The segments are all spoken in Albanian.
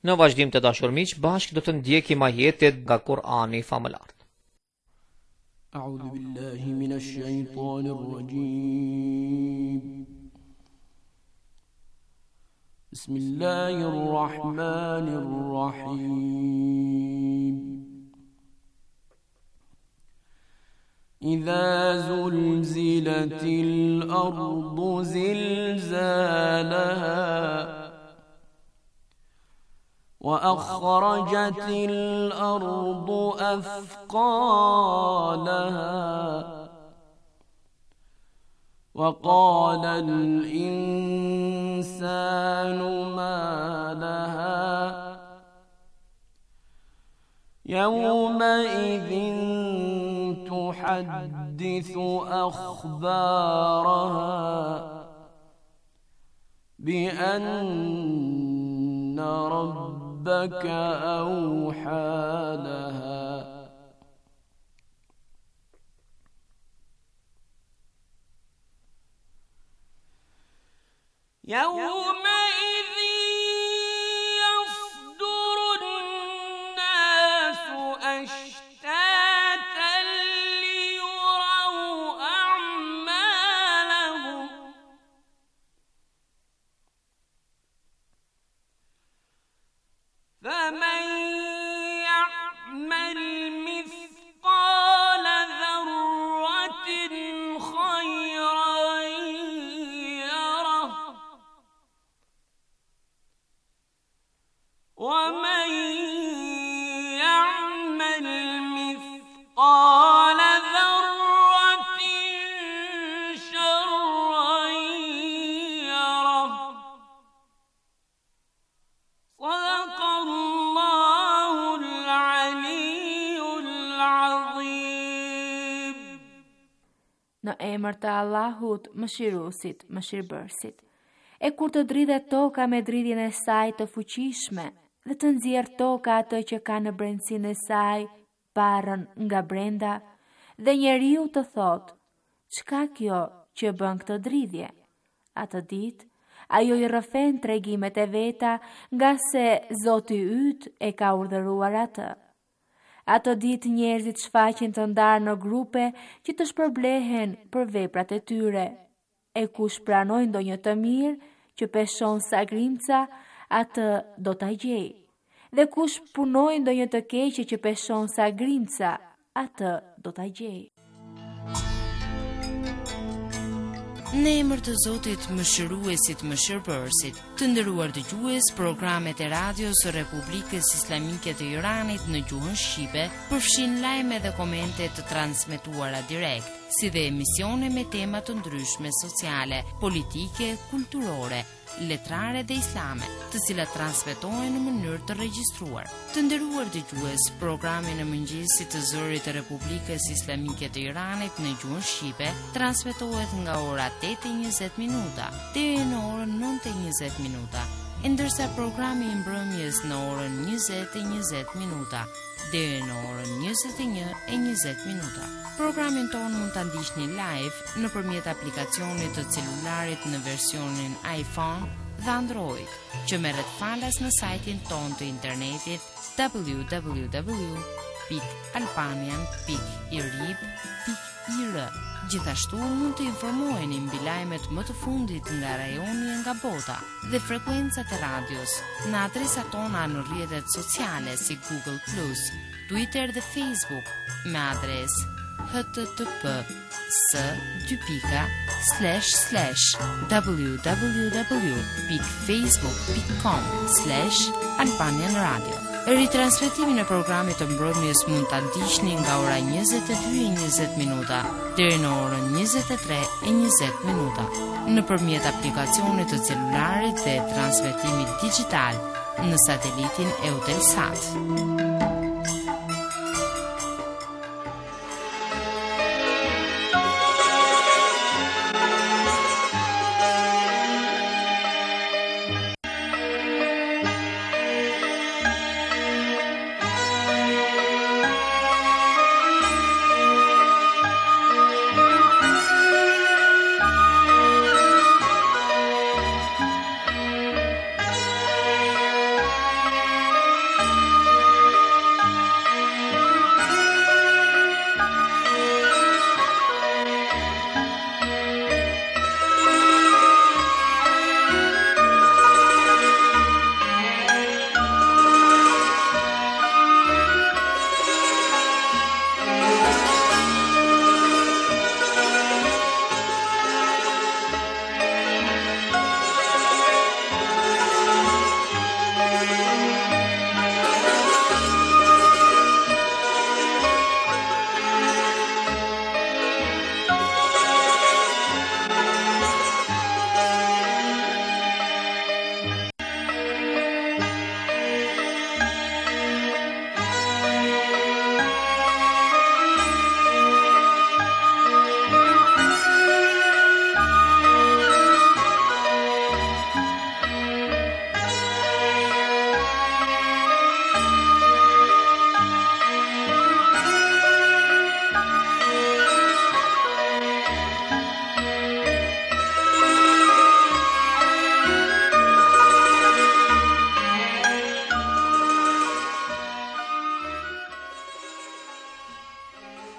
Në vazhdim të dashur miq, bashkë do të ndjekim ajetet nga Kur'ani famëlar. A'udhu billahi minash shaitanir rajim. Bismillahir rahmanir rahim. Idha zulzilatil ardu zilzalaha وأخرجت الأرض أثقالها وقال الإنسان ما لها يومئذ تحدث أخبارها بأن ربك أوحى لها يومئذ يصدر الناس أشتاتا ليروا أعمالهم فمن يعمل مثقال ذرة خيرا يره ومن يعمل مثقال ذرة شرا يره صدق الله العلي العظيم. Në emër të Allahut, mëshiruesit, mëshirbërësit. E kur të dridhet toka me dridhjen e saj të fuqishme, dhe të nxjerr toka atë që ka në brendësinë e saj, parën nga brenda, dhe njeriu të thotë, çka kjo që bën këtë dridhje? Atë ditë, ajo i rrëfen tregimet e veta nga se Zoti yt e ka urdhëruar atë. Atë ditë njerëzit shfaqen të ndarë në grupe që të shpërblehen për veprat e tyre. E kush pranoi ndonjë të mirë që peshon sa grimca, atë do ta gjej. Dhe kush punoi ndonjë të keqe që peshon sa grimca, atë do ta gjej. Në emër të Zotit, mëshiruesit, mëshirbërësit, të nderuar dëgjues, programet e radios së Republikës Islamike të Iranit në gjuhën shqipe përfshin lajme dhe komente të transmetuara direkt, si dhe emisione me tema të ndryshme sociale, politike, kulturore, letrare dhe islame, të cilat transmetohen në mënyrë të regjistruar. Të nderuar dëgjues, programi në mëngjesit të zërit të Republikës Islamike të Iranit në gjuhën shqipe transmetohet nga ora 8:20 minuta deri në orën 9:20 minuta, ndërsa programi i mbrëmjes në orën 20:20 minuta deri në orën 21:20 minuta. Programin tonë mund ta ndiqni live nëpërmjet aplikacionit të celularit në versionin iPhone dhe Android, që merret falas në sajtin tonë të internetit www.albanian.irib.ir. Gjithashtu mund të informoheni mbi lajmet më të fundit nga rajoni e nga bota dhe frekuencat e radios në adresat tona në rrjetet sociale si Google+, Twitter dhe Facebook me adresë http://www.facebook.com/albanianradio. Ritransmetimin e programit të mbrëmjes mund ta ndiqni nga ora 22:20 minuta deri në orën 23:20 minuta nëpërmjet aplikacionit të celularit dhe transmetimit digital në satelitin Eutelsat.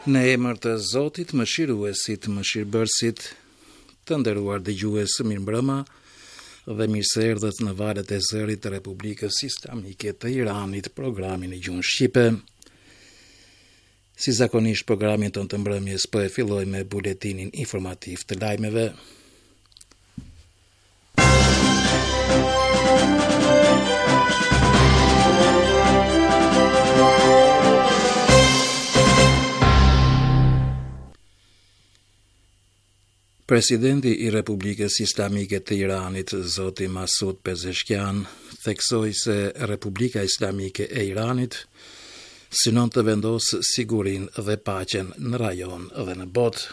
Në emër të Zotit, mëshiruesit, mëshirbërësit, të nderuar dëgjues, mirëmbrëma dhe mirëseardhët në valët e zërit të Republikës Islamike të Iranit, programin e gjuhën shqipe. Si zakonisht, programin tonë të mbrëmjes po e filloj me buletinin informativ të lajmeve. Presidenti i Republikës Islamike të Iranit, Zoti Masud Pezeshkian, theksoi se Republika Islamike e Iranit synon të vendosë sigurinë dhe paqen në rajon dhe në botë.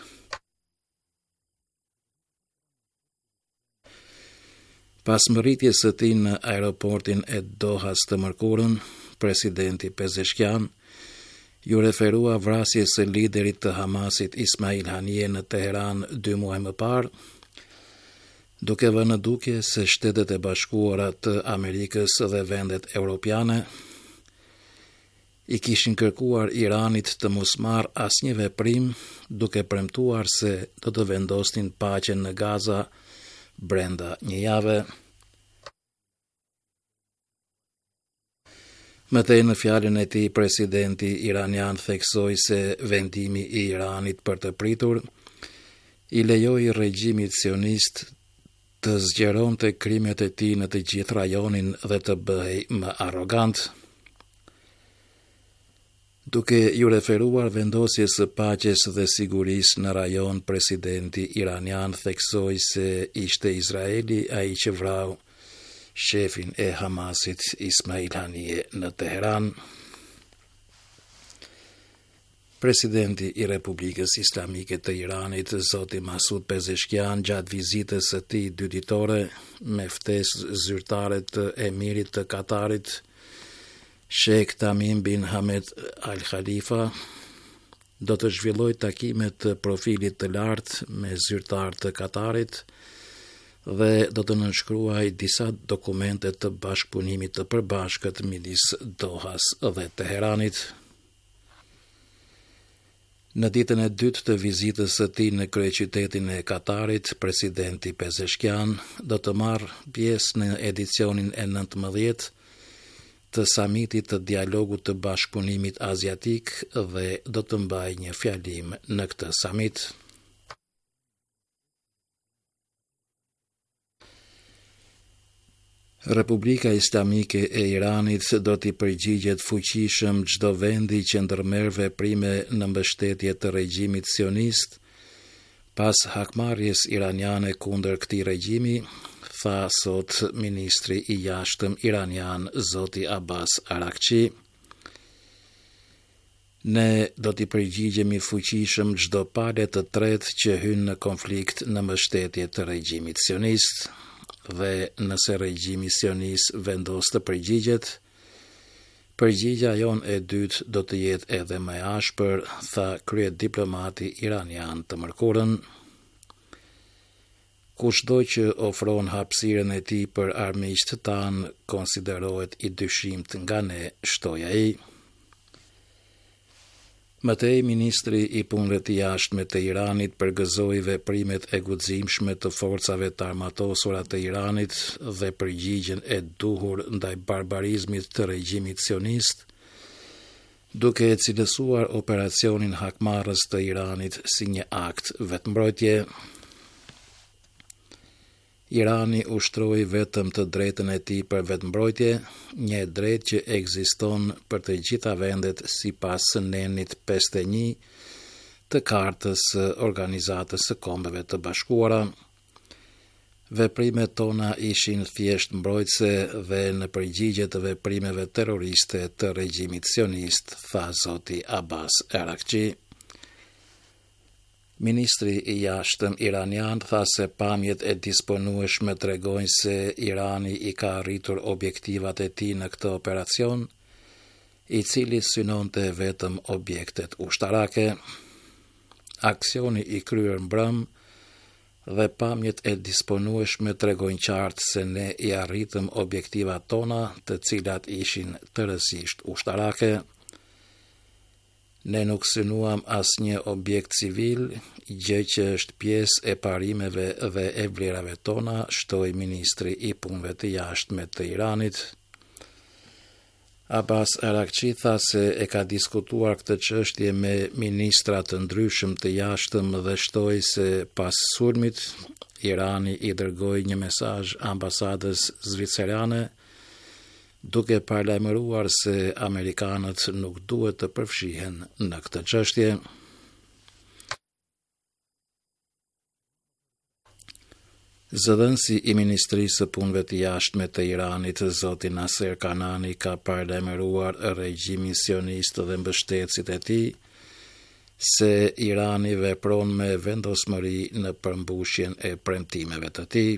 Pas mbërritjes së tij në aeroportin e Dohas të mërkurën, presidenti Pezeshkian ju referua vrasjes së liderit të Hamasit Ismail Haniyeh në Teheran 2 muaj më parë, duke vënë duke se Shtetet e Bashkuara të Amerikës dhe vendet europiane i kishin kërkuar Iranit të mos marrë asnjë veprim, duke premtuar se do të vendosnin paqen në Gaza brenda një jave. Mëtej në fjalën e tij, presidenti iranian theksoi se vendimi i Iranit për të pritur i lejoi regjimit sionist të zgjeronte krimet e tij në të gjithë rajonin dhe të bëhej më arrogant. Duke ju referuar vendosjes së paqes dhe sigurisë në rajon, presidenti iranian theksoi se ishte Izraeli ai që vrau shefin e Hamasit Ismail Haniyeh në Teheran. Presidenti i Republikës Islamike të Iranit, Zoti Masud Pezeshkian, gjatë vizitës së tij 2 ditore me ftesë zyrtare të emirit të Katarit, Sheikh Tamim bin Hamad Al Khalifa, do të zhvillojë takime të profilit të lartë me zyrtar të Katarit dhe do të nënshkruaj disa dokumente të bashkëpunimit të përbashkët midis Dohas dhe Teheranit. Në ditën e dytë të vizitës së tij në kryeqytetin e Katarit, presidenti Pezeshkian do të marrë pjesë në edicionin e 19 të samitit të dialogut të bashkëpunimit aziatik dhe do të mbajë një fjalim në këtë samit. Republika Islamike e Iranit do t'i përgjigjet fuqishëm çdo vendi që ndërmerr veprime në mbështetje të regjimit sionist pas hakmarrjes iraniane kundër këtij regjimi, tha sot ministri i jashtëm iranian Zoti Abbas Araghchi. Ne do t'i përgjigjemi fuqishëm çdo palë të tretë që hyn në konflikt në mbështetje të regjimit sionist. Dhe nëse regjimi sionist vendos të përgjigjet, përgjigja jonë e dytë do të jetë edhe më e ashpër, tha kryediplomati iranian të mërkurën. Kushdo që ofron hapësirën e tij për armiqtë tanë konsiderohet i dyshimt nga ne, shtoi ai. Mëtej, ministri i punëve të jashtme të Iranit përgëzoi veprimet e guximshme të forcave të armatosura të Iranit dhe përgjigjen e duhur ndaj barbarizmit të regjimit sionist, duke e cilësuar operacionin hakmarrës të Iranit si një akt vetëmbrojtje. Irani ushtroi vetëm të drejtën e tij për vetëmbrojtje, një drejtë që ekziston për të gjitha vendet sipas nenit 51 të Kartës së Organizatës së Kombeve të Bashkuara. Veprimet tona ishin thjesht mbrojtëse dhe në përgjigje të veprimeve terroriste të regjimit sionist, tha Zoti Abbas Araghchi. Ministri i jashtëm iranian tha se pamjet e disponueshme tregojnë se Irani i ka arritur objektivat e tij në këtë operacion, i cili synonte vetëm objektet ushtarake. Aksioni i kryer mbrëm dhe pamjet e disponueshme tregojnë qartë se ne i arritëm objektivat tona, të cilat ishin tërësisht ushtarake. Ne nuk synuam asnjë objekt civil, gjë që është pjesë e parimeve dhe e vlerave tona, shtoi ministri i punëve të jashtme të Iranit. Abbas Araghchi tha se e ka diskutuar këtë çështje me ministra të ndryshëm të jashtëm dhe shtoi se pas sulmit Irani i dërgoi një mesazh ambasadës zvicerane duke paralajmëruar se amerikanët nuk duhet të përfshihen në këtë çështje. Zëdhënësi i Ministrisë së Punëve të Jashtme të Iranit, zoti Naser Kanani, ka paralajmëruar regjimin sionist dhe mbështetësit e tij se Irani vepron me vendosmëri në përmbushjen e premtimeve të tij.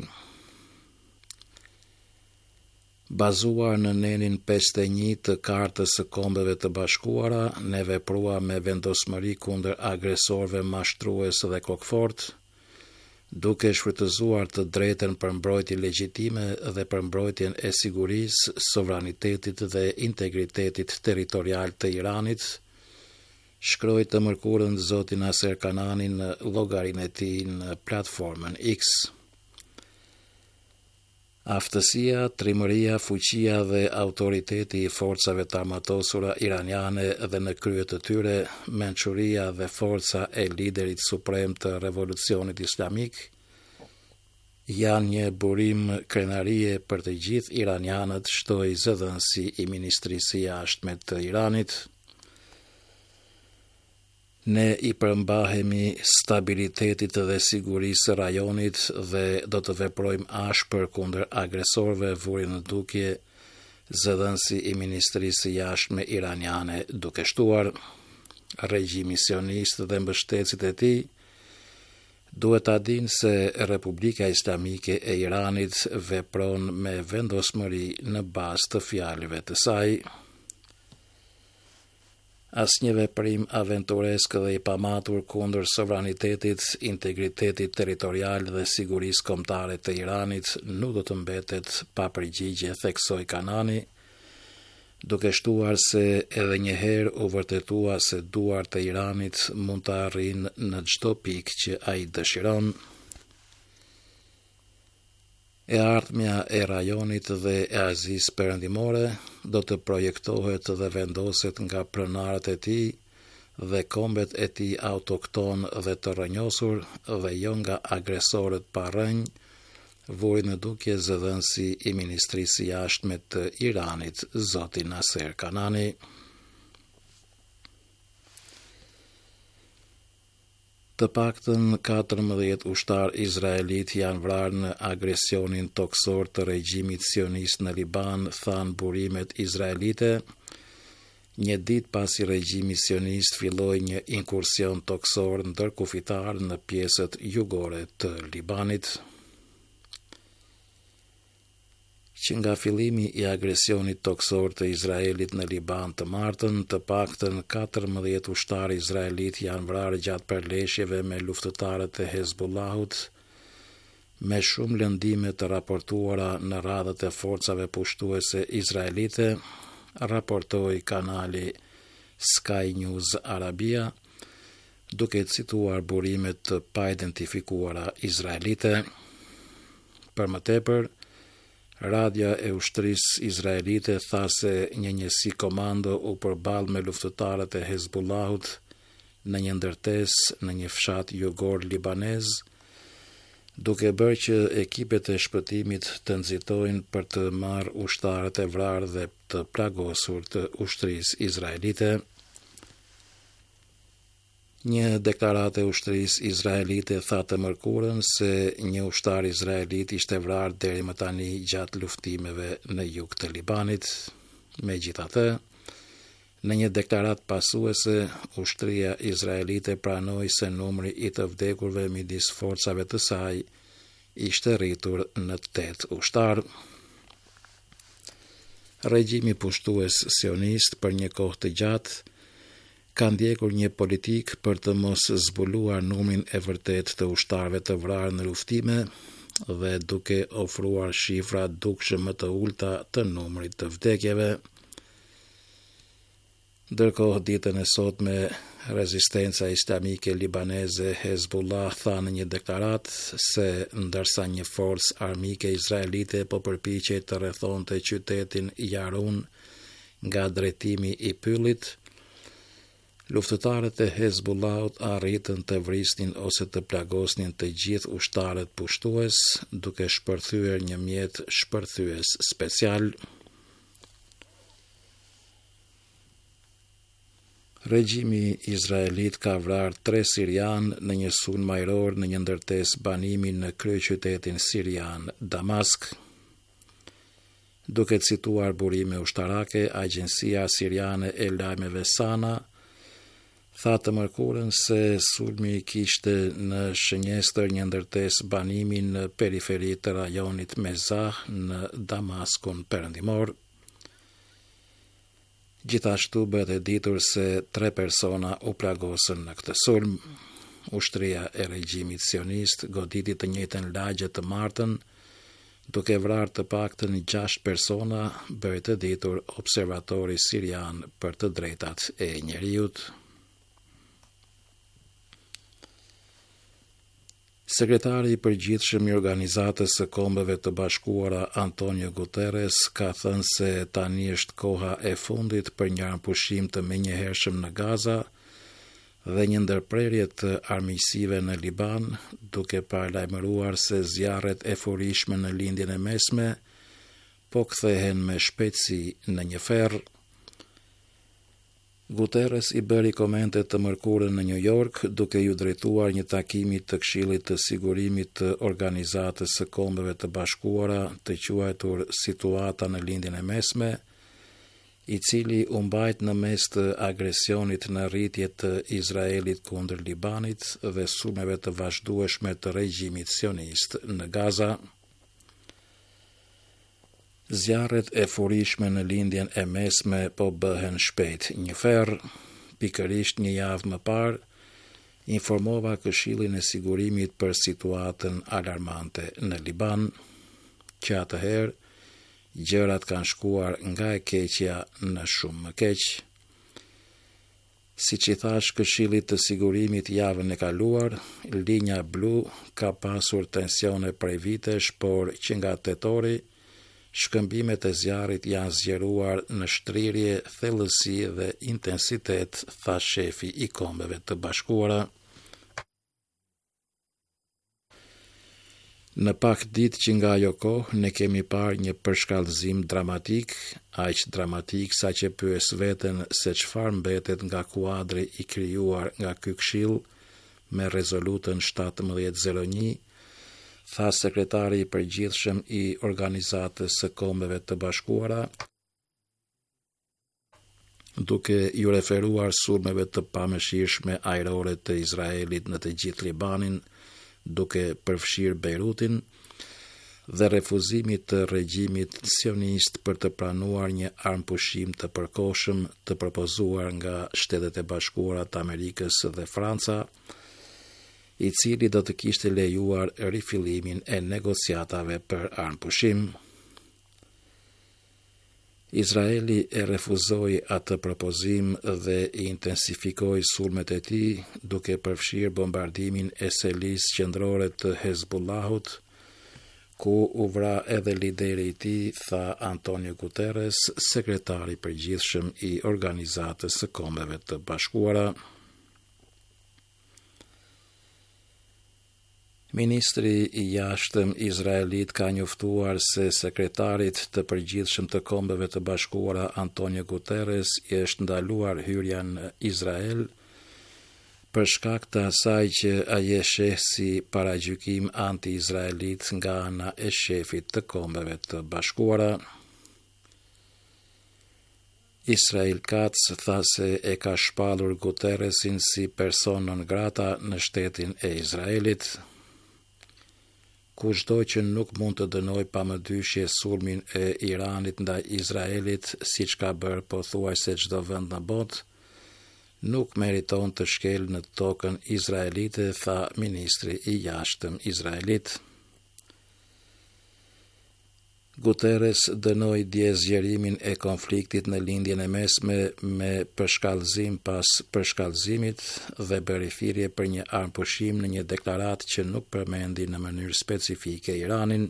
Bazuar në nenin 51 të Kartës së Kombeve të Bashkuara, ne veprua me vendosmëri kundër agresorëve mashtrues dhe kokfort, duke shfrytëzuar të drejtën për mbrojtje legjitime dhe për mbrojtjen e sigurisë, sovranitetit dhe integritetit territorial të Iranit, shkroi të mërkurën zoti Naser Kanani në llogarinë e tij në platformën X. Aftësia, trimëria, fuqia dhe autoriteti i forcave të armatosura iraniane dhe në krye të tyre, mençuria dhe forca e liderit suprem të revolucionit islamik, janë një burim krenarie për të gjithë iranianët, shtoi zëdhënësi i Ministrisë së Jashtme të Iranit. Ne i përmbahemi stabilitetit dhe sigurisë së rajonit dhe do të veprojmë ashpër kundër agresorëve, vuri në dukje zëdhënësi i Ministrisë së Jashtme iraniane, duke shtuar regjimi sionist dhe mbështetësit e tij duhet ta dinë se Republika Islamike e Iranit vepron me vendosmëri në bazë të fjalëve të saj. Asnjë veprim aventuresk dhe i pamatur kundër sovranitetit, integritetit territorial dhe sigurisë kombëtare të Iranit nuk do të mbetet pa përgjigje, theksoi Kanani, duke shtuar se edhe një herë u vërtetua se duart e Iranit mund të arrijnë në çdo pikë që ai dëshiron. E ardhmja e rajonit dhe e Azisë Perëndimore do të projektohet dhe vendoset nga pronarët e tij dhe kombet e tij autokton dhe të rrënjosur dhe jo nga agresorët pa rrënjë, vuri në dukje zëdhënësi i Ministrisë së Jashtme të Iranit, zoti Naser Kanani. Të paktën 14 ushtar izraelit janë vrarë në agresionin toksor të regjimit sionist në Liban, thanë burimet izraelite, një ditë pasi regjimi sionist filloi një inkursion toksor ndërkufitar në pjesët jugore të Libanit. Që nga fillimi i agresionit toksor të Izraelit në Liban të martën, të paktën 14 ushtarë izraelit janë vrarë gjatë përleshjeve me luftëtarët e Hezbollahut, me shumë lëndime të raportuara në radhët e forcave pushtuese izraelite, raportoi kanali Sky News Arabia, duke cituar burimet të pa-identifikuara izraelite. Për më tepër, Radja e ushtrisë izraelite tha se një njësi komando u përball me luftëtarët e Hezbollahut në një ndërtesë në një fshat jugor libanez, duke bërë që ekipet e shpëtimit të nxitojnë për të marrë ushtarët e vrarë dhe të plagosur të ushtrisë izraelite. Një deklaratë e ushtrisë izraelite tha të mërkurën se një ushtar izraelit ishte vrarë deri më tani gjatë luftimeve në jug të Libanit. Megjithatë, në një deklaratë pasuese, ushtria izraelite pranoi se numri i të vdekurve midis forcave të saj ishte rritur në 8 ushtar. Regjimi pushtues sionist për një kohë të gjatë ka ndjekur një politik për të mos zbuluar numrin e vërtet të ushtarëve të vrarë në luftime dhe duke ofruar shifra dukshëm më të ulta të numrit të vdekjeve. Ndërkohë ditën e sotme rezistenca islamike libaneze Hezbollah tha në një deklaratë se ndërsa një forcë armike izraelite po përpiqej të rrethonte qytetin Jarun nga drejtimi i pyllit, luftëtarët e Hezbollahut arritën të vrisnin ose të plagosnin të gjithë ushtarët pushtues duke shpërthyer një mjet shpërthyes special. Regjimi izraelit ka vrarë 3 sirian në një sulm ajror në një ndërtesë banimi në kryeqytetin sirian Damask. Duke cituar burime ushtarake, agjencia siriane e lajmeve Sana tha të mërkurën se sulmi kishte në shënjestër një ndërtesë banimi në periferi të rajonit Mezah në Damaskun perëndimor. Gjithashtu bëhet e ditur se 3 persona u plagosën në këtë sulm. Ushtria e regjimit sionist goditi të njëjtën lagje të martën, duke vrarë të paktën 6 persona, bëhet e ditur observatori sirian për të drejtat e njerëzit. Sekretari i përgjithshëm i Organizatës së Kombeve të Bashkuara Antonio Guterres ka thënë se tani është koha e fundit për një pushim të menjëhershëm në Gaza dhe një ndërprerje të armiqësive në Liban, duke paralajmëruar se zjarret e furishme në lindjen e mesme po kthehen me shpejtësi në një ferr. Guterres i bëri komente të mërkurën në New York duke ju drejtuar një takimi të Këshillit të Sigurimit të Organizatës së Kombeve të Bashkuara të quajtur Situata në lindjen e mesme, i cili u mbajt në mes të agresionit në rritje të Izraelit kundër Libanit dhe sulmeve të vazhdueshme të regjimit sionist në Gaza. Zjarret e furishme në lindjen e mesme po bëhen shpejt një ferr. Pikërisht një javë më parë, informova Këshillin e Sigurimit për situatën alarmante në Liban, që atëherë gjërat kanë shkuar nga e keqja në shumë më keq. Siç i thash Këshillit të Sigurimit javën e kaluar, linja blu ka pasur tensione prej vitesh, por që nga tetori shkëmbimet e zjarrit janë zgjeruar në shtrirje, thellësi dhe intensitet, tha shefi i Kombeve të Bashkuara. Në pak ditë që nga ajo kohë ne kemi parë një përshkallëzim dramatik, aq dramatik sa që pyes veten se çfarë mbetet nga kuadri i krijuar nga ky këshill me rezolutën 1701, tha sekretari i përgjithshëm i Organizatës së Kombeve të Bashkuara, duke ju referuar sulmeve të pamëshirshme ajrore të Izraelit në të gjithë Libanin, duke përfshirë Beirutin, dhe refuzimit të regjimit sionist për të pranuar një armpushim të përkohshëm të propozuar nga Shtetet e Bashkuara të Amerikës dhe Franca, i cili do të kishte lejuar rifillimin e negociatave për armpushim. Izraeli e refuzoi atë propozim dhe i intensifikoi sulmet e tij, duke përfshirë bombardimin e selisë qendrore të Hezbollahut, ku u vra edhe lideri i tij, tha Antonio Guterres, sekretari i përgjithshëm i Organizatës së Kombeve të Bashkuara. Ministri i jashtëm izraelit ka njoftuar se sekretarit të përgjithshëm të Kombeve të Bashkuara Antonio Guterres i është ndaluar hyrja në Izrael për shkak të asaj që ai e sheh si paragjykim anti-izraelit nga ana e shefit të Kombeve të Bashkuara. Israel Katz tha se e ka shpallur Guterresin si person non grata në shtetin e Izraelit. Kushdo që nuk mund të dënoj pamëdyshje sulmin e Iranit ndaj Izraelit, siç ka bërë pothuajse çdo vend në botë, nuk meriton të shkel në tokën izraelite, tha ministri i jashtëm izraelit. Guterres dënoi dje zgjerimin e konfliktit në lindjen e mesme me përshkallëzim pas përshkallëzimit dhe bëri thirrje për një armpushim në një deklaratë që nuk përmendi në mënyrë specifike Iranin,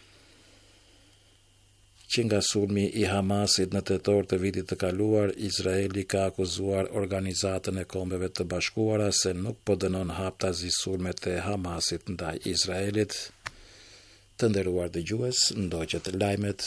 që nga sulmi i Hamasit në tetor të vitit të kaluar, Izraeli ka akuzuar Organizatën e Kombeve të Bashkuara se nuk po dënon haptazi sulmet e Hamasit ndaj Izraelit. Të nderuar dëgjues, ndoqët lajmet.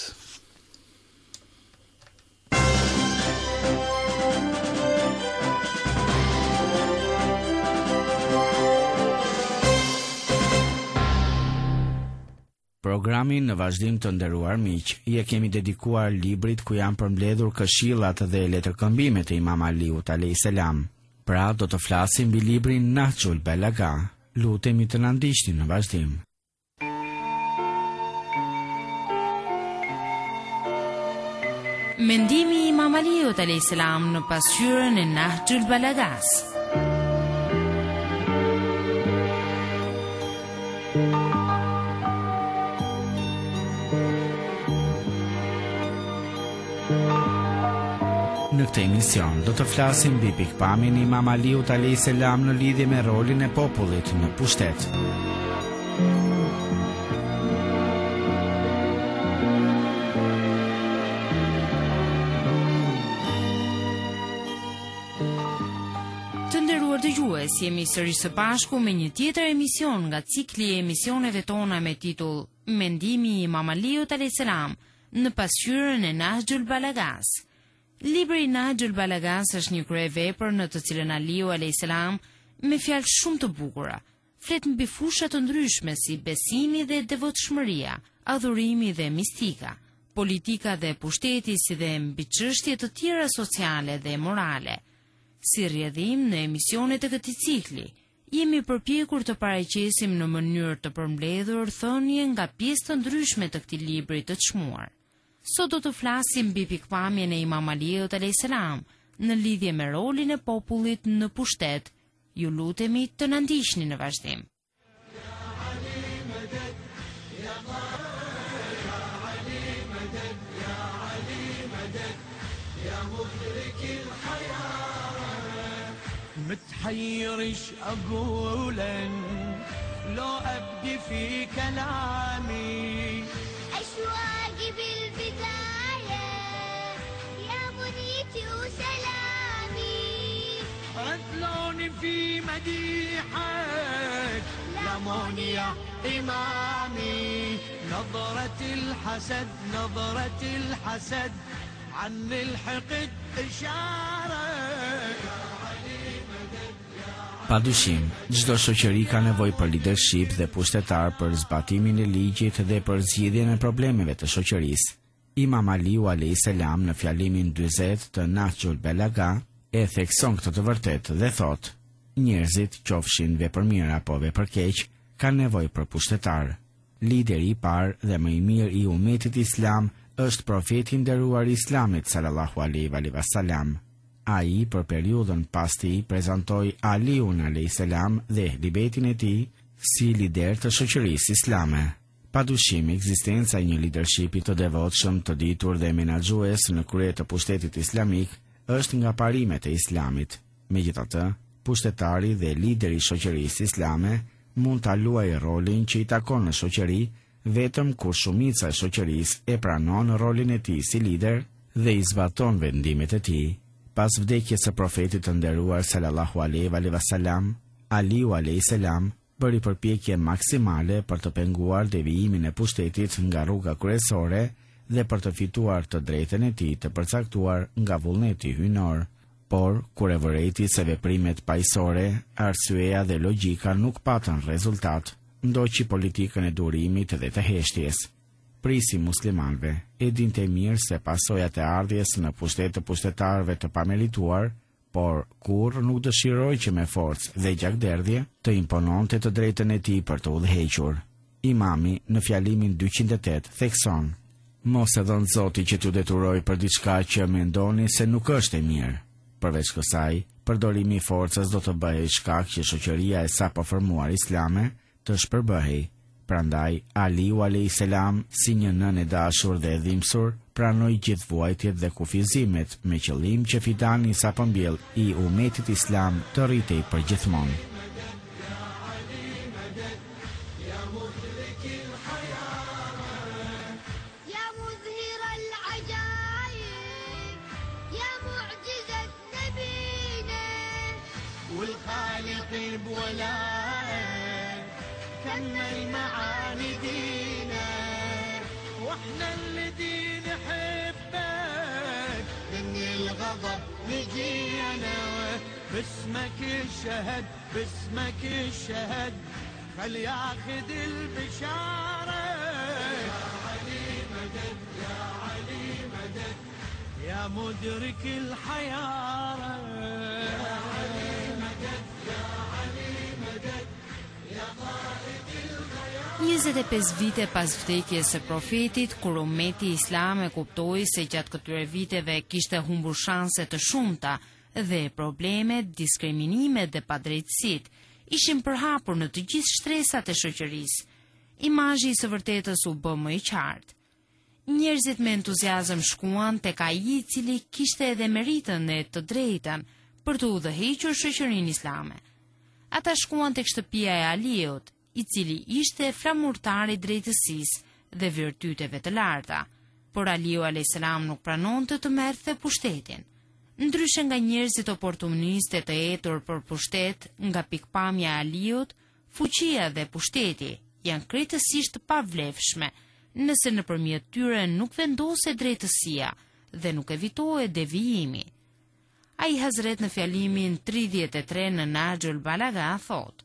Programin në vazhdim të nderuar miq, je kemi dedikuar librit ku janë përmbledhur këshillat dhe letërkëmbimet e Imam Aliut alayhis salam. Pra do të flasim mbi librin Nahjul Balaga. Lutemi të na ndiqni në vazhdim. Mendimi i Imam Aliut alayhis salam në pasqyrën e Nahjul Balagas. Në këtë emision do të flasim mbi pikpamjen e Imam Aliut alayhis salam në lidhje me rolin e popullit në pushtet. Dëgjues, jemi sërish së bashku me një tjetër emision nga cikli e emisioneve tona me titull Mendimi i Imam Aliut alayhis salam në pasqyrën e Nahjul Balagas. Libri Nahjul Balagas është një kryevepër në të cilën Aliu alayhis salam me fjalë shumë të bukura flet mbi fusha të ndryshme si besimi dhe devotshmëria, adhurimi dhe mistika, politika dhe pushteti, si dhe mbi çështje të tjera sociale dhe morale. Si rrjedhim në emisionet e këtij cikli, jemi përpjekur të paraqesim në mënyrë të përmbledhur thënie nga pjesë të ndryshme të këtij libri të çmuar. Sot do të flasim mbi pikpamjen e Imam Aliut alayhis salam në lidhje me rolin e popullit në pushtet. Ju lutemi të na ndiqni në vazhdim. متحير ايش اقولا لو ابدي في كلامي اشواقي بالبدايه يا منيتي وسلامي رذلوني في مديحك لموني يا امامي نظرة الحسد عن الحقد اشاره. Padyshim, çdo shoqëri ka nevojë për leadership dhe pushtetar për zbatimin e ligjit dhe për zgjidhjen e problemeve të shoqërisë. Imam Aliu alayhis salam në fjalimin 40 të Nahjul Balaga e thekson këtë të vërtetë dhe thotë: njerëzit, qofshin vepër mirë apo vepër keq, kanë nevojë për pushtetar. Lideri i parë dhe më i mirë i umetit islam është profeti i nderuar i Islamit sallallahu alaihi wasallam. Ai për periudhën pas tij prezantoi Aliun alayhis salam dhe libetin e tij si lider të shoqërisë islame. Padyshim, ekzistenca e një leadershipi të devotshëm, të ditur dhe menaxhues në krye të pushtetit islamik është nga parimet e islamit. Megjithatë, pushtetari dhe lideri i shoqërisë islame mund ta luajë rolin që i takon në shoqëri vetëm kur shumica e shoqërisë e pranon rolin e tij si lider dhe i zbaton vendimet e tij. Pas vdekjes së profetit të nderuar sallallahu alaihi wasallam, Aliu alayhis salam bëri përpjekje maksimale për të penguar devijimin e pushtetit nga rruga kryesore dhe për të fituar të drejtën e tij të përcaktuar nga vullneti hyjnor. Por kur e vërejti se veprimet paqësore, arsyeja dhe logjika nuk patën rezultat, ndoqi politikën e durimit dhe të heshtjes. Prisi muslimanëve e dinte mirë se pasojat e ardhjes në pushtet të pushtetarëve të pamerituar, por kur nuk dëshiroi që me forcë dhe gjakderdhje të impononte të drejtën e tij për të udhëhequr. Imami në fjalimin 208 thekson: mos e dhon Zoti që t'ju detyroj për diçka që mendoni se nuk është e mirë. Përveç kësaj, përdorimi i forcës do të bëhej shkak që shoqëria e sapo formuar islame të shpërbëhej. Prandaj, Aliu a.s. si një nën e dashur dhe dhimbësor, pranoi gjithë vuajtjet dhe kufizimet me qëllim që fitani sa përmbjell i umetit islam të rritej përgjithmonë. يا مظهر العجائب يا معجزة نبينا والخالق بولائك كمل معاني دينا واحنا الذي نحبك من الغضب نجينا باسمك الشهد باسمك الشهد خل ياخذ البشارة يا علي مدد يا علي مدد يا مدرك الحيارة يا علي مدد يا علي مدد يا قائد الخيار 25 vite pas vdekjes së profetit, kur ummeti islam e kuptoi se gjatë këtyre viteve kishte humbur shanse të shumta dhe problemet, diskriminimet dhe padrejtësitë ishin përhapur në të gjithë shtresat e shoqërisë, imazhi i së vërtetës u bë më i qartë. Njerëzit me entuziazëm shkuan tek ai i cili kishte edhe meritën e të drejtën për të udhëhequr shoqërinë islame. Ata shkuan tek shtëpia e Aliut, i cili ishte flamurtari i drejtësisë dhe virtyteve të larta, por Aliu a.s. nuk pranonte të merrte pushtetin. Ndryshe nga njerëzit oportunistë të etur për pushtet, nga pikpamja e Aliut, fuqia dhe pushteti janë krejtësisht pavlefshme, nëse nëpërmjet tyre nuk vendose drejtësia dhe nuk evitohet devijimi. Ai Hazret në fjalimin 33 në Nahjul Balaga thot: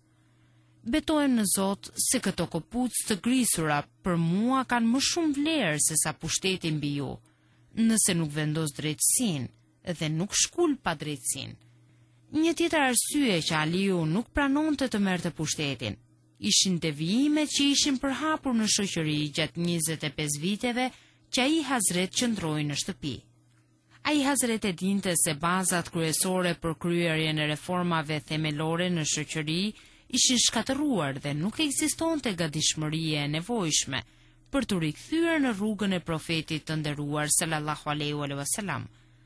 Betohem në Zot se këto këpucë të grisura për mua kanë më shumë vlerë se sa pushteti mbi ju, nëse nuk vendos drejtësinë dhe nuk shkul pa drejtësinë. Një tjetër arsye që Aliu nuk pranonte të merrte pushtetin ishin devijimet që ishin përhapur në shoqëri gjatë 25 viteve që ai Hazret qëndroi në shtëpi. Ai Hazret e dinte se bazat kryesore për kryerjen e reformave themelore në shoqëri ishin shkatëruar dhe nuk ekzistonte gatishmëria e nevojshme për të rikthyer në rrugën e profetit të nderuar sallallahu alaihi wasallam.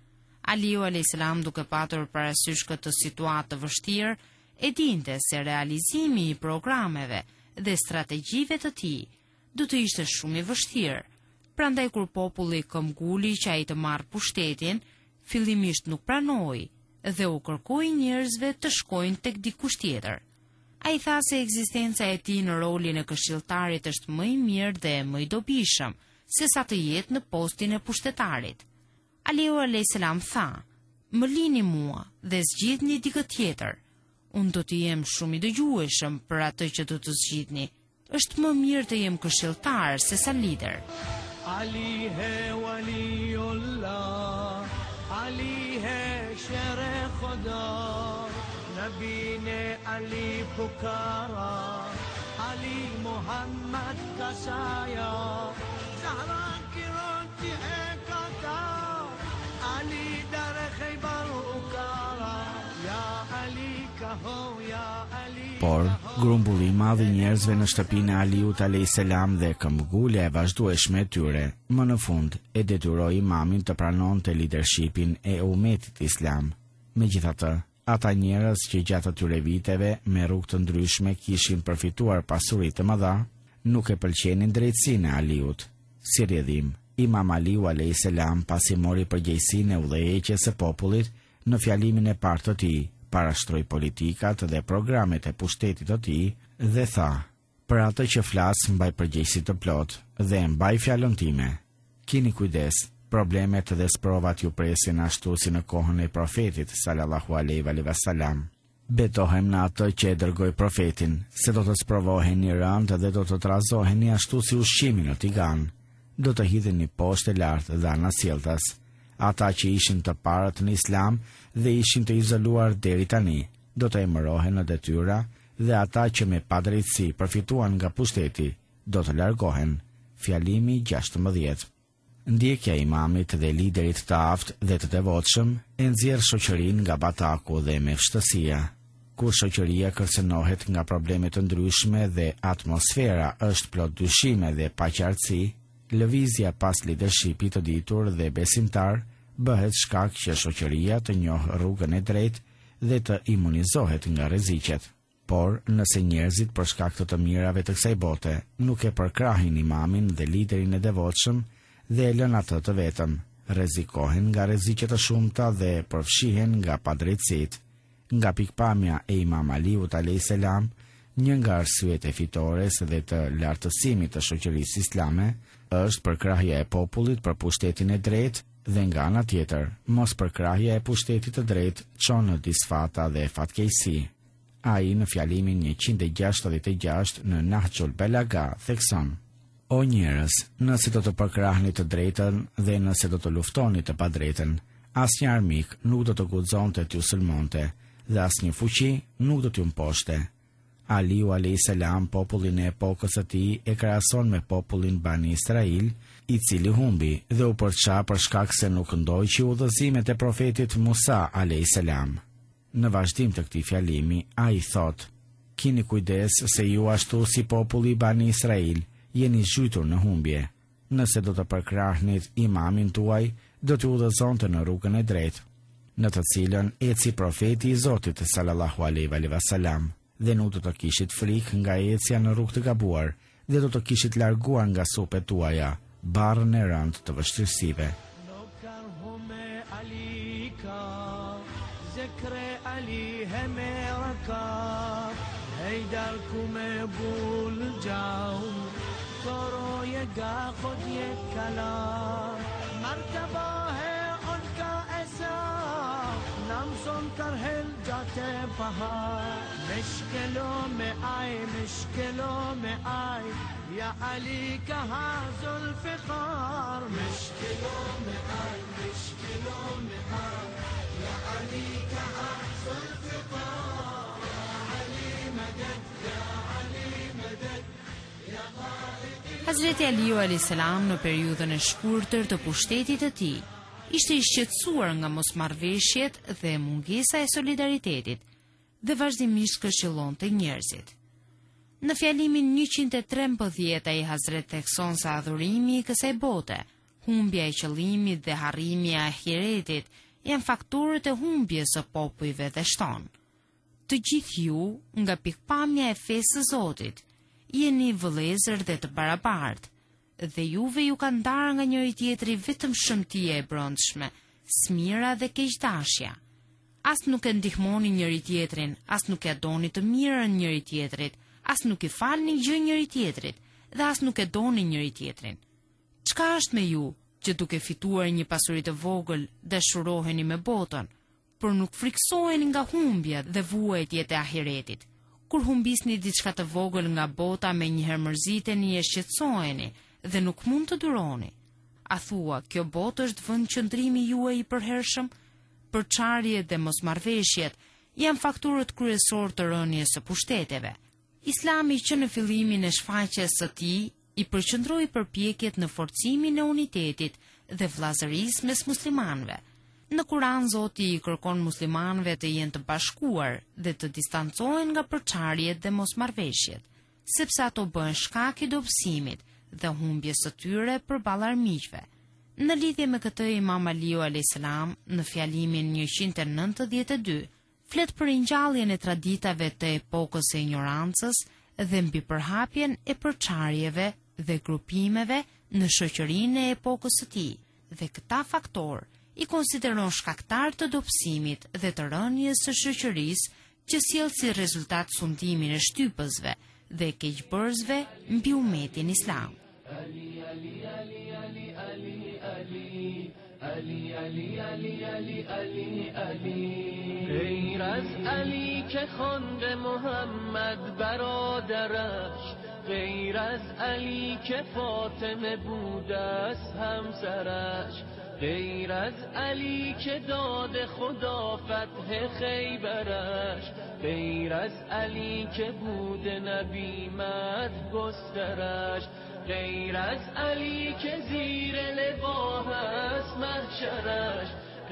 Aliu a.s. duke patur parasysh këtë situatë të vështirë, e dinte se realizimi i programeve dhe strategjive të tij do të ishte shumë i vështirë. Prandaj kur populli këmbguli që ai të marrë pushtetin, fillimisht nuk pranoi dhe u kërkoi njerëzve të shkojnë tek dikush tjetër. Ai tha se ekzistenca e tij në rolin e këshilltarit është më i mirë dhe më i dobishëm se sa të jetë në postin e pushtetarit. Aliu a.s. tha: "Më lini mua dhe zgjidhni dikë tjetër. Unë do të jem shumë i dëgjueshëm për atë që do të zgjidhni. Është më mirë të jem këshilltar se sa lider." Ali है वलीउल्लाह Ali है शेर खुदा नबी ने अली पुकारा Ali मोहम्मद का साया ज़हरा की रोटी है काटा Ali दर खैबर उकारा या अली कहो या Ali. Por, grumbulli i madh i njerëzve në shtëpinë e Aliut a.s. dhe këmbgulja e vazhdueshme e tyre, më në fund e detyroi imamin të pranonte leadershipin e umetit islam. Megjithatë, ata njerëz që gjatë atyre viteve me rrugë të ndryshme kishin përfituar pasuri të mëdha, nuk e pëlqenin drejtësinë e Aliut. Si rrjedhim, Imam Aliu a.s. pasi mori përgjegjësinë e udhëheqjes së popullit, në fjalimin e parë të tij, parashtroi politikat dhe programet e pushtetit të tij dhe tha: "Për atë që flas, mbaj përgjegjësi të plotë dhe mbaj fjalën time. Kini kujdes, problemet dhe sprovat ju presin ashtu si në kohën e profetit sallallahu alaihi wasallam. Betohem në atë që e dërgoi profetin, se do të sprovoheni rënd dhe do të trazoheni ashtu si ushqimi në tigan. Do të hidheni poshtë lart dhe anasjelltas. Ata që ishin të parët në islam dhe ishin të izoluar deri tani, do të emërohen në detyra dhe ata që me padrejtësi përfituan nga pushteti, do të largohen." Fjalimi 16. Ndjekja e imamit dhe liderit të aftë dhe të devotshëm e nxjerr shoqërinë nga bataku dhe me vështësia. ku shoqëria kërcënohet nga probleme të ndryshme dhe atmosfera është plot dyshime dhe paqartësi, lëvizja pas leadershipit të ditur dhe besimtar bëhet shkak që shoqëria të njohë rrugën e drejtë dhe të imunizohet nga rreziqet. Por, nëse njerëzit për shkak të mirave të kësaj bote nuk e përkrahin imamin dhe liderin e devotshëm dhe e lën atë të vetëm, rrezikohen nga rreziqe të shumta dhe përfshihen nga padrejtësitë. Nga pikpamja e Imam Aliut alayhis salam, një nga arsyet e fitores dhe të lartësimit të shoqërisë islame është përkrahja e popullit për pushtetin e drejtë dhe nga ana tjetër, mos përkrahja e pushtetit të drejtë çon në disfata dhe fatkeqësi. Ai në fjalimin 166 në Nahjul Balaga thekson: O njerëz, nëse do të përkrahni të drejtën dhe nëse do të luftoni të padrejtën, asnjë armik nuk do të guxonte t'ju sulmonte dhe asnjë fuqi nuk do t'ju mposhte. Aliu alayhis salam popullin e epokës së tij e krahason me popullin Bani Israil, i cili humbi dhe u përça për shkak se nuk ndoqi udhëzimet e profetit Musa alayhis salam. Në vazhdim të këtij fjalimi, ai thot: Kini kujdes se ju ashtu si populli i Bani Israil jeni zhytur në humbje. Nëse do të përkrahnit imamin tuaj, do t'ju udhëzonte në rrugën e drejtë, në të cilën eci profeti i Zotit sallallahu alaihi wasallam, dhe nuk do të kishit frikë nga ecja në rrugë të gabuar, dhe do të kishit larguar nga supet tuaja barrën e rëndë të vështirësive. ذکر علی ہے میرا کار حیدر کو میں بھول جاؤں کرو یہ گا خود یہ کلام مرتبہ ہے ان کا ایسا نام سن کر ہل جاتے پہاڑ مشکلوں میں آئے یا علی کہاں ذوالفقار مشکلوں میں آئے یا علی کہاں ذوالفقار علی مدد یا علی مدد یا Hazreti Aliu alayhis salam në periudhën e shkurtër të pushtetit të tij ishte i shqetësuar nga mosmarrveshjet dhe mungesa e solidaritetit dhe vazhdimisht këshillonte njerëzit. Në fjalimin 113 ai Hazret thekson se adhurimi i kësaj bote, humbja e qëllimit dhe harrimi e ahiretit janë faktorët e humbjes së popujve dhe shton. Të gjithë ju, nga pikpamja e fesë së Zotit, jeni vëllezër dhe të barabartë, dhe juve ju kanë ndarë nga njëri tjetri vetëm shëmtia e brendshme, smira dhe keqdashja. As nuk e ndihmoni njëri tjetrin, as nuk e doni të mirën njëri tjetrit, as nuk i falni gjë njëri tjetrit, dhe as nuk e doni njëri tjetrin. Çka është me ju që duke fituar një pasuri të vogël dashuroheni me botën, por nuk friksoheni nga humbja dhe vuajtjet e ahiretit? Kur humbisni diçka të vogël nga bota, me njëherë mërziteni e shqetësoheni dhe nuk mund të duroni. A thua, kjo botë është vend qëndrimi juaj i përhershëm? Përçarjet dhe mosmarrveshjet janë faktorët kryesor të rënies së pushteteve. Islami që në fillimin e shfaqjes së tij i përqendroi përpjekjet në forcimin e unitetit dhe vllazërisë mes muslimanëve. Në Kur'an Zoti i kërkon muslimanëve të jenë të bashkuar dhe të distancohen nga përçarjet dhe mosmarrveshjet, sepse ato bëhen shkak i dobësimit dhe humbjes së tyre përballë armiqve. Në lidhje me këtë, Imam Aliu alayhis salam në fjalimin 192 flet për ringjalljen e traditave të epokës së ignorancës dhe mbi përhapjen e përçarjeve dhe grupimeve në shoqërinë e epokës së tij, dhe këta faktor i konsideron shkaktar të dobësimit dhe të rënies së shoqërisë, që sjell si rezultat sundimin e shtypësve dhe keqbërësve mbi umetin islam. Ali Ali Ali Ali Ali Ali Ali Ali Ali Ali Ali Ali غیر از علی که خوانده محمد برادرش غیر از علی که فاطمه بوده است همسرش غیر از علی که داد خدا فتح خیبرش غیر از علی که بود نبی مد گسترش غیر از علی که زیر لوا هست محشرش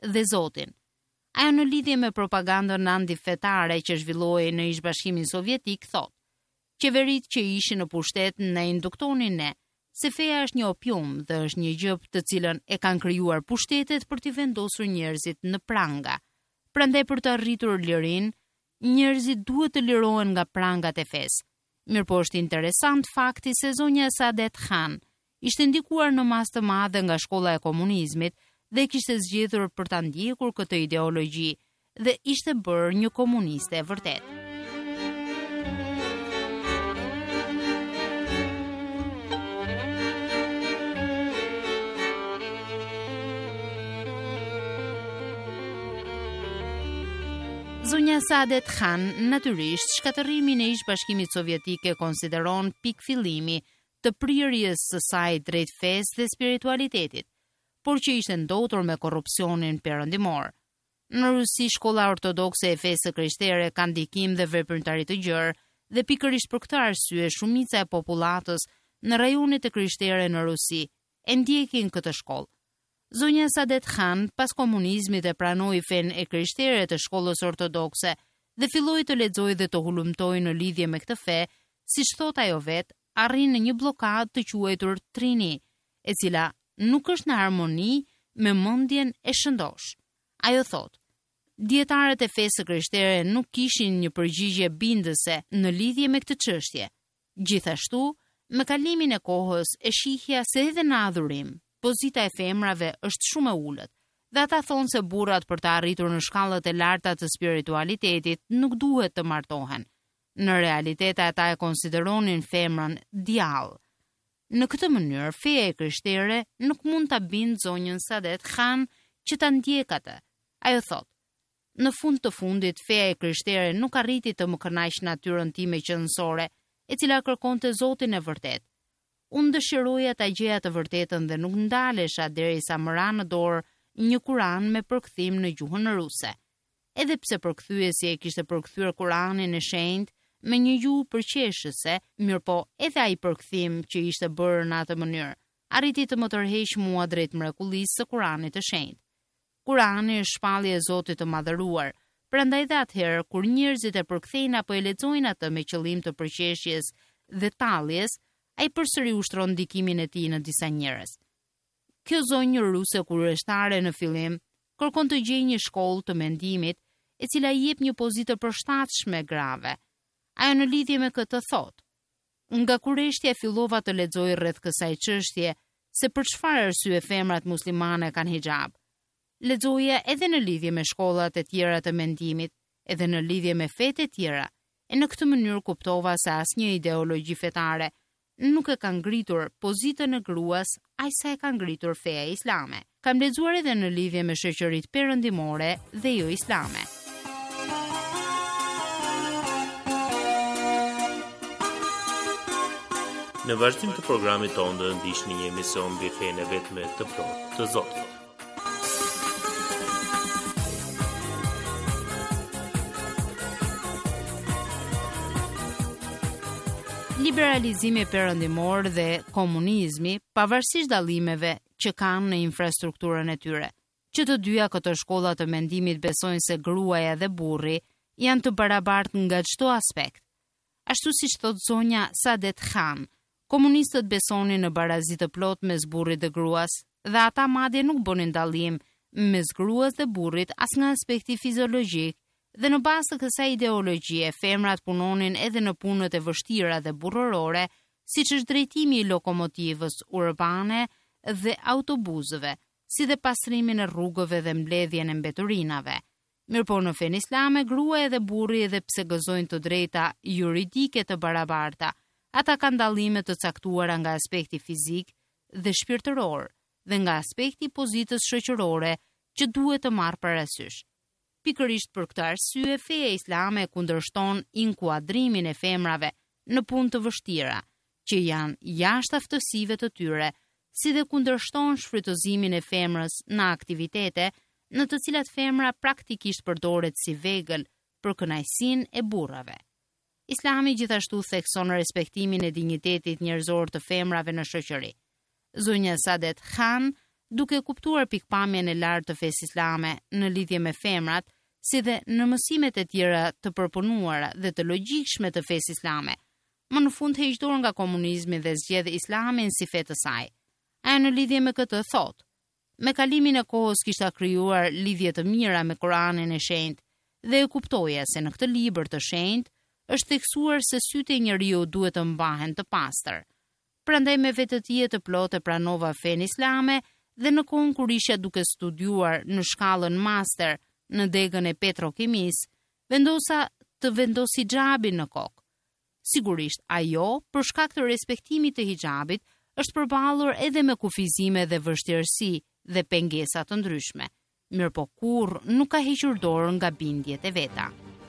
dhe Zotin. Ajo në lidhje me propagandën antifetare që zhvilloi në Ish-Bashkimin Sovjetik thotë: qeveritë që ishin në pushtet ne induktonin ne se feja është një opium dhe është një gjë të cilën e kanë krijuar pushtetet për t'i vendosur njerëzit në pranga. Prandaj për të arritur lirinë, njerëzit duhet të lirohen nga prangat e fesë. Mirëpo është interesant fakti se zonja Saadet Khan ishte ndikuar në masë të madhe nga shkolla e komunizmit dhe kishte zgjedhur për ta ndjekur këtë ideologji dhe ishte bërë një komuniste e vërtetë. Zonja Saadet Khan, natyrisht, shkatërimin e Ish-Bashkimit Sovjetik e konsideron pikë fillimi të prirjes së saj drejt fesë dhe spiritualitetit, por që ishte ndotur me korrupsionin perëndimor. Në Rusi, shkolla ortodokse e fesë së krishtere ka ndikim dhe veprimtari të gjerë dhe pikërisht për këtë arsye shumica e popullatës në rajonet e krishtere në Rusi e ndjekin këtë shkollë. Zonja Saadet Khan, pas komunizmit e pranoi fen e krishtere të shkollës ortodokse dhe filloi të lexojë dhe të hulumtojë në lidhje me këtë fe, siç thot ajo vet, arrin në një blokadë të quajtur Trini, e cila nuk është në harmoni me mendjen e shëndosh. Ajo thot: dietarët e fesë së krishtere nuk kishin një përgjigje bindëse në lidhje me këtë çështje. Gjithashtu, me kalimin e kohës e shihja se edhe në adhurim pozita e femrave është shumë e ulët, dhe ata thonë se burrat për të arritur në shkallët e larta të spiritualitetit nuk duhet të martohen. Në realitet ata e konsideronin femrën djallë. Në këtë mënyrë, feja e krishtere nuk mund ta bindë zonjën Saadet Khan që ta ndjek atë. Ajo thotë: në fund të fundit, feja e krishtere nuk arriti të më kënaq natyrën time qëndësore, e cila kërkonte Zotin e vërtet. Unë dëshiroja ta gjeja të vërtetën dhe nuk ndalesha derisa më ra në dorë një Kur'an me përkthim në gjuhën ruse. Edhe pse përkthyesi e kishte përkthyer Kur'anin e shenjtë me një gjuhë përqeshëse, mirëpo edhe ai përkthim që ishte bërë në atë mënyrë, arriti të më tërheq mua drejt mrekullisë së Kur'anit të shenjtë. Kur'ani është shpallje e Zotit të madhëruar, prandaj dhe atëherë kur njerëzit e përkthejnë apo e lexojnë atë me qëllim të përqeshjes dhe talljes, ai përsëri ushtron ndikimin e tij në disa njerëz. Kjo zonjë ruse kurioztare në fillim kërkon të gjejë një shkollë të mendimit e cila i jep një pozitë të përshtatshme grave. Ajo në lidhje me këtë thotë: nga kurreshtja fillova të lexoj rreth kësaj çështje se për çfarë arsye femrat muslimane kanë hijab. Lexoja edhe në lidhje me shkollat e tjera të mendimit, edhe në lidhje me fetë e tjera, e në këtë mënyrë kuptova se asnjë ideologji fetare nuk e ka ngritur pozitën e gruas aq sa e ka ngritur feja islame. Kam lexuar edhe në lidhje me shoqëritë perëndimore dhe jo islame. Në vazhdim të programit tonë do ndiqni një emision mbi fenë e vetme të plotë të Zotit. Liberalizimi perëndimor dhe komunizmi, pavarësisht dallimeve që kanë në infrastrukturën e tyre. Që të dyja këto shkolla të mendimit besojnë se gruaja dhe burri janë të barabartë nga çdo aspekt. Ashtu siç thot zonja Saadet Khan, komunistët besonin në barazi të plotë mes burrit dhe gruas, dhe ata madje nuk bënin dallim mes gruas dhe burrit as nga aspekti fiziologjik. Dhe në bazë të kësaj ideologjie, femrat punonin edhe në punët e vështira dhe burrorore, siç është drejtimi i lokomotivës urbane dhe autobusëve, si dhe pastrimin e rrugëve dhe mbledhjen e mbeturinave. Mirëpo në fenë islame, gruaja dhe burri edhe pse gëzojnë të drejta juridike të barabarta, ata kanë dallime të caktuara nga aspekti fizik dhe shpirtëror, dhe nga aspekti i pozitës shoqërore që duhet të marrë parasysh. Pikërisht për këtë arsye, feja islame kundërshton inkuadrimin e femrave në punë të vështira, që janë jashtë aftësive të tyre, si dhe kundërshton shfrytëzimin e femrës në aktivitete në të cilat femra praktikisht përdoret si vegël për kënaqësinë e burrave. Islami gjithashtu thekson respektimin e dinjitetit njerëzor të femrave në shoqëri. Zonja Saadet Khan duke kuptuar pikpamjen e lartë të fesë islame në lidhje me femrat, si dhe në mësimet e tjera të përpunuara dhe të logjikshme të fesë islame, më në fund heq dorë nga komunizmi dhe zgjedh islamin si fe të saj. Ajo në lidhje me këtë thot: me kalimin e kohës kishta krijuar lidhje të mira me Kur'anin e Shenjtë dhe e kuptoja se në këtë libër të shenjtë është theksuar se sytë e njeriu duhet të mbahen të pastër. Prandaj me vetëdije të plotë pranova fenë islame dhe në kohën kur isha duke studiuar në shkallën master në degën e petrokemis, vendosa të vendos hijabin në kokë. Sigurisht, ajo, për shkak të respektimit të hijabit, është përballur edhe me kufizime dhe vështirësi dhe pengesa të ndryshme. Mirëpo kurrë nuk ka hequr dorë nga bindjet e veta.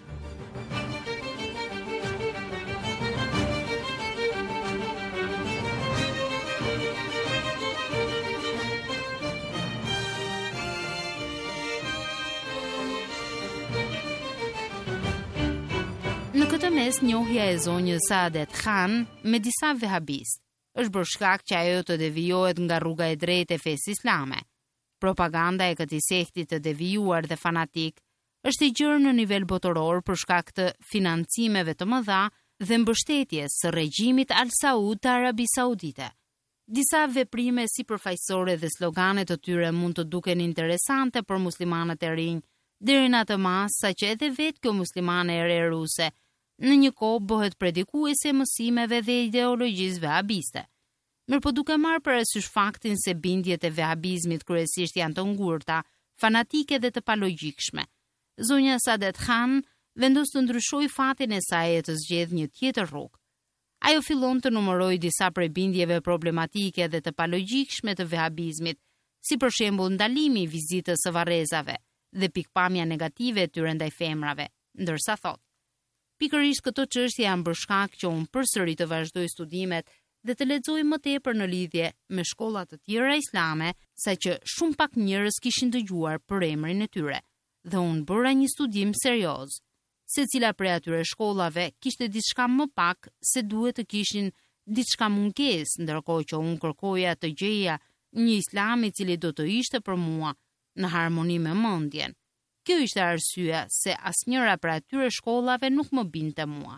Në këtë mes, njohja e zonjës Saadet Khan me disa vehabist është bërë shkak që ajo të devijohet nga rruga e drejtë e fesë islame. Propaganda e këtij sekti të devijuar dhe fanatik është i gjerë në nivel botëror për shkak të financimeve të mëdha dhe mbështetjes së regjimit Al Saud të Arabi Saudite. Disa veprime sipërfaqësore dhe slogane të tyre mund të duken interesante për muslimanët e rinj, deri në atë mas sa që edhe vetë kjo muslimane e re ruse në një kohë bëhet predikuese mësimeve dhe ideologjisë vehabiste. Mirëpo duke marrë parasysh faktin se bindjet e vehabizmit kryesisht janë të ngurta, fanatike dhe të palogjikshme, zonja Saadet Khan vendos të ndryshojë fatin e saj e të zgjedhë një tjetër rrugë. Ajo fillon të numërojë disa prej bindjeve problematike dhe të palogjikshme të vehabizmit, si për shembull ndalimi i vizitës së varrezave dhe pikpamja negative e tyre ndaj femrave, ndërsa thotë: pikërisht këto çështje janë bërë shkak që unë përsëri të vazhdoj studimet dhe të lexoj më tepër në lidhje me shkolla të tjera islame, saqë shumë pak njerëz kishin dëgjuar për emrin e tyre, dhe unë bëra një studim serioz. Secila prej atyre shkollave kishte diçka më pak se duhet të kishin diçka mungesë, ndërkohë që unë kërkoja të gjeja një islam i cili do të ishte për mua në harmoni me mendjen. Kjo ishte arsyeja se asnjëra prej atyre shkollave nuk më binte mua.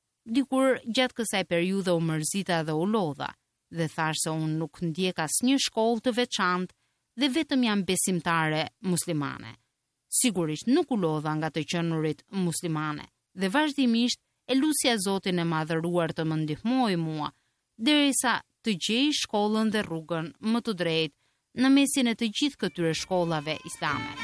Dikur gjatë kësaj periudhe u mërzita dhe u lodha dhe thash se unë nuk ndjek asnjë shkollë të veçantë dhe vetëm jam besimtare muslimane. Sigurisht nuk u lodha nga të qenurit muslimane dhe vazhdimisht e lusja Zotin e madhëruar të më ndihmojë mua derisa të gjej shkollën dhe rrugën më të drejtë në mesin e të gjithë këtyre shkollave islame.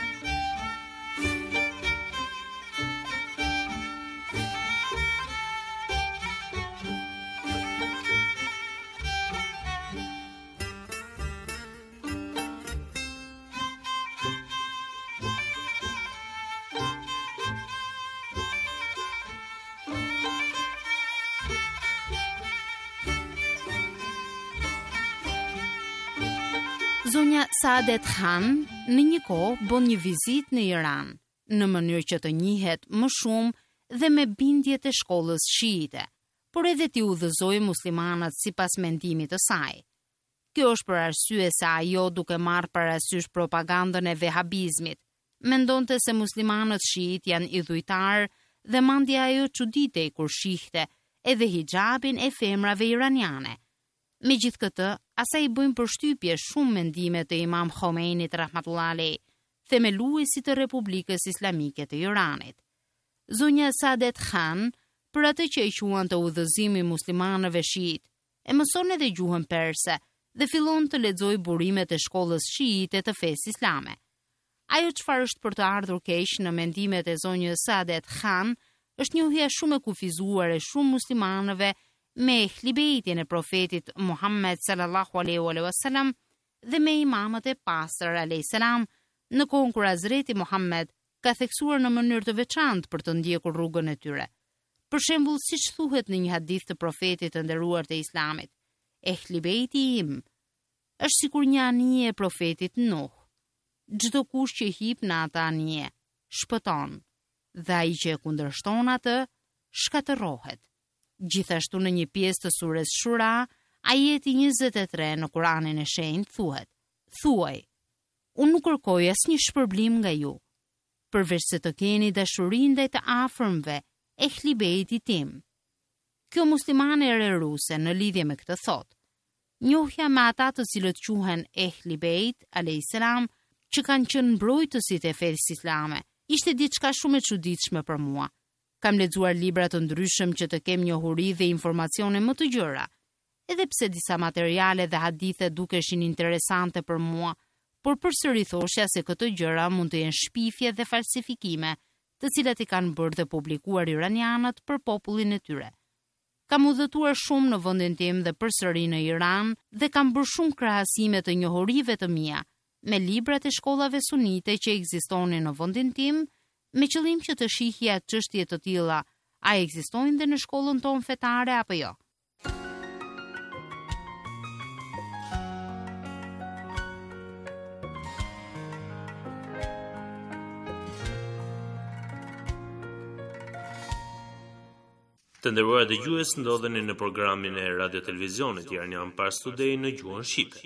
Zonja Saadet Khan në një kohë bën një vizitë në Iran, në mënyrë që të njihet më shumë dhe me bindjet e shkollës shiite, por edhe t'i udhëzojë muslimanët sipas mendimit të saj. Kjo është për arsye se ajo, duke marrë parasysh propagandën e vehabizmit, mendonte se muslimanët shiit janë idhujtar dhe mandja ajo çuditej kur shihte edhe hijabin e femrave iraniane. Megjithatë, asaj i bëjnë përshtypje shumë mendime të Imam Khomeinit rahmatullah alej, themeluesi të Republikës Islamike të Iranit. Zonja Saadet Khan, për atë që e quan të udhëzimi muslimanëve shiit, e mëson edhe gjuhën perse dhe fillon të lexojë burimet e shkollës shiite të fesë islame. Ajo çfarë është për të ardhur keq në mendimet e zonjës Saadet Khan është njohja shumë e kufizuar e shumë muslimanëve me hlibejtjen e profetit Muhammed sallallahu alaihi wasallam dhe me imamët e pastër alayhis salam, në kohën kur Hazreti Muhammed ka theksuar në mënyrë të veçantë për të ndjekur rrugën e tyre. Për shembull, siç thuhet në një hadith të profetit të nderuar të Islamit, hlibejti im është sikur një anije e profetit Nuh. Çdo kush që hip në atë anije shpëton, dhe ai që e kundërshton atë shkatërrohet. Gjithashtu në një pjesë të surës Shura, ajeti 23 në Kur'anin e Shenjtë thuhet: Thuaj, unë nuk kërkoj asnjë shpërblim nga ju, përveç se të keni dashuri ndaj të afërmve e Ehli-Bejtit tim. Kjo muslimane e ruse në lidhje me këtë thot, njohja me ata të cilët quhen Ehli-Bejt a.s. që kanë qenë mbrojtësit e fesë islame, ishte diçka shumë e çuditshme për mua. Kam lexuar libra të ndryshëm që të kem njohuri dhe informacione më të gjëra, edhe pse disa materiale dhe hadithe dukeshin interesante për mua, por përsëri thoshja se këto gjëra mund të jenë shpifje dhe falsifikime, të cilat i kanë bërë dhe publikuar iranianët për popullin e tyre. Kam udhëtuar shumë në vendin tim dhe përsëri në Iran dhe kam bërë shumë krahasime të njohurive të mia me librat e shkollave sunite që ekzistonin në vendin tim, me qëllim që të shihja çështje të tilla, a ekzistojnë dhe në shkollën tonë fetare apo jo. Të nderuar dëgjues, ndodheni në programin e Radio Televizionit Iranian Pars Today në gjuhën shqipe.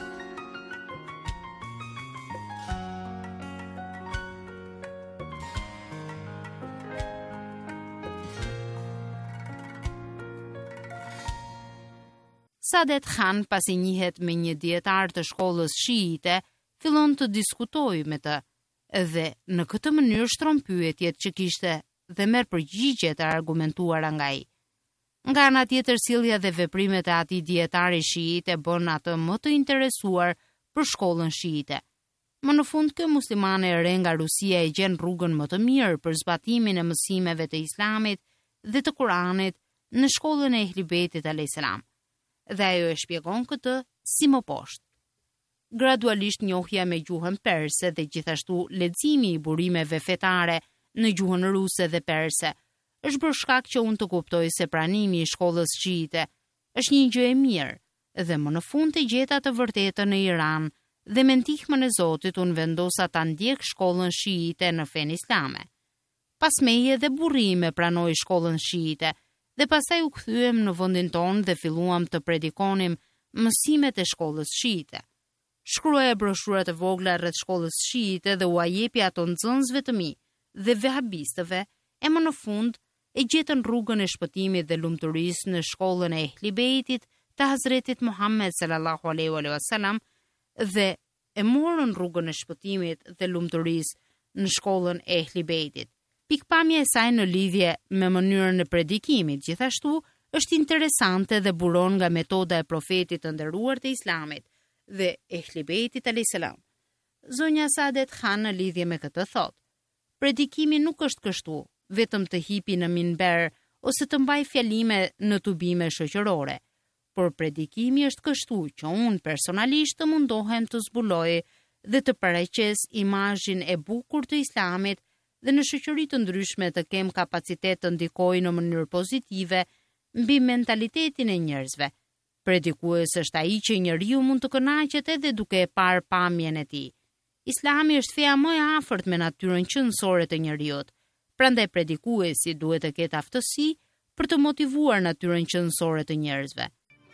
Saadet Khan, pasi njihet me një dietar të shkollës shiite, fillon të diskutojë me të, dhe në këtë mënyrë shtron pyetjet që kishte dhe merr përgjigjet e argumentuara nga ai. Nga ana tjetër, sjellja dhe veprimet e atij dietari shiite bën atë më të interesuar për shkollën shiite. Më në fund, kjo muslimane e re nga Rusia e gjen rrugën më të mirë për zbatimin e mësimeve të Islamit dhe të Kuranit në shkollën e Ehli-Bejtit a.s. Dhe ajo e shpjegon këtë si më poshtë. Gradualisht njohja me gjuhën perse dhe gjithashtu leximi i burimeve fetare në gjuhën ruse dhe perse është bërë shkak që unë të kuptoj se pranimi i shkollës shiite është një gjë e mirë dhe më në fund të gjeta të vërtetën në Iran dhe me ndihmën e Zotit unë vendosa ta ndjek shkollën shiite në fen islame. Pas meje dhe burrime pranoj shkollën shiite dhe pastaj u kthyem në vendin tonë dhe filluam të predikonim mësimet e shkollës shiite. Shkruaja broshura të vogla rreth shkollës shiite dhe u jepi ato nxënësve të mi dhe vehabistëve, e më në fund e gjetën rrugën e shpëtimit dhe lumturisë në shkollën e Ehli-Bejtit të Hazretit Muhammed sallallahu alaihi wasallam dhe e morën rrugën e shpëtimit dhe lumturisë në shkollën e Ehli-Bejtit. Pikpamja e saj në lidhje me mënyrën e predikimit gjithashtu është interesante dhe buron nga metoda e profetit të nderuar të Islamit dhe Ehli-Bejtit a.s. Zonja Saadet Khan në lidhje me këtë thot: predikimi nuk është kështu, vetëm të hipi në minber ose të mbaj fjalime në tubime shoqërore, por predikimi është kështu që unë personalisht të mundohem të zbuloj dhe të paraqes imazhin e bukur të Islamit dhe në shoqëri të ndryshme të kem kapacitet të ndikoj në mënyrë pozitive mbi mentalitetin e njerëzve. Predikues është ai që njeriu mund të kënaqet edhe duke e parë pamjen e tij. Islami është feja më e afërt me natyrën qendrore të njeriut. Prandaj predikuesi duhet të ketë aftësi për të motivuar natyrën qendrore të njerëzve.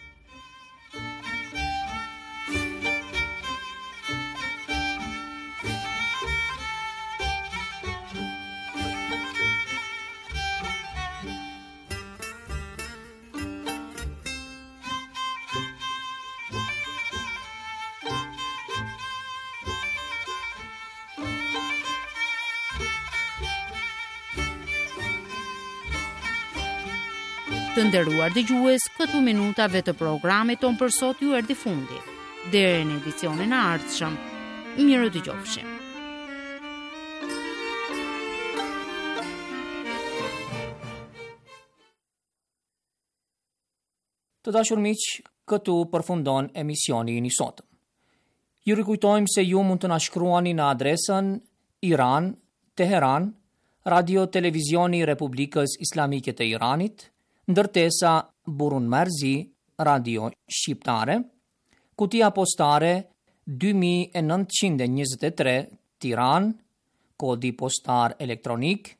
Të nderuar dëgjues, këtu minutave të programit ton për sot ju erdhi fundi. Deri në edicionin e ardhshëm, mirë dëgjofshim. Të dashur miq, këtu përfundon emisioni i sotëm. Ju rikujtojmë se ju mund të na shkruani në adresën Iran, Teheran, Radio Televizioni Republikës Islamike të Iranit, ndërtesa Burun Marzi, Radio Shqiptare, kutia postare 2923 Tiran, kodi postar elektronik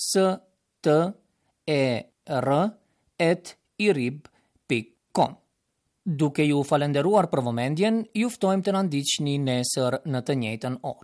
WEBHSTER@irib.com. Duke ju falenderuar për vëmendjen, ju ftojmë të na ndiqni nesër në të njëjtën orë.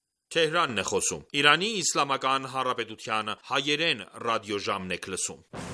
Թեհրանն է խոսում։ Իրանի Իսլամական Հանրապետության հայերեն ռադիոժամն եք լսում։